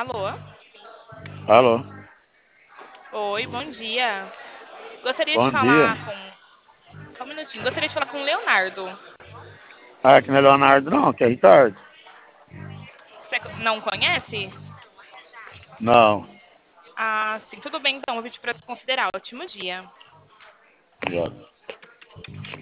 Alô? Alô, Oi, bom dia. Gostaria de bom dia. falar com. Só um minutinho. Gostaria de falar com o Leonardo. Ah, aqui não é Leonardo não, aqui é Ricardo. Você não conhece? Não. Ah, sim. Tudo bem, então. Vou pedir para desconsiderar. Ótimo dia. Obrigado.